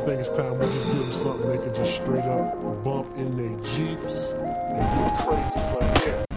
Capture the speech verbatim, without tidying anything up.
think it's time we just give them something they can just straight up bump in their Jeeps and get crazy from there.